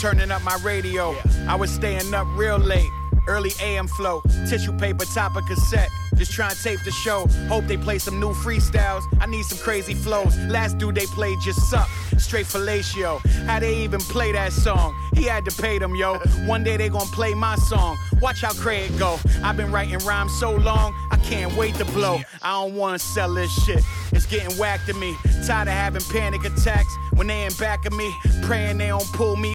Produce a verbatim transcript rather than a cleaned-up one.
turning up my radio. Yeah. I was staying up real late. Early A M flow, tissue paper, top of cassette. Just try and tape the show. Hope they play some new freestyles. I need some crazy flows. Last dude they played just sucked. Straight fellatio. How they even play that song? He had to pay them, yo. One day they gon' play my song. Watch how Craig go. I've been writing rhymes so long, I can't wait to blow. I don't wanna sell this shit. It's getting whacked to me. Tired of having panic attacks when they in back of me. Praying they don't pull me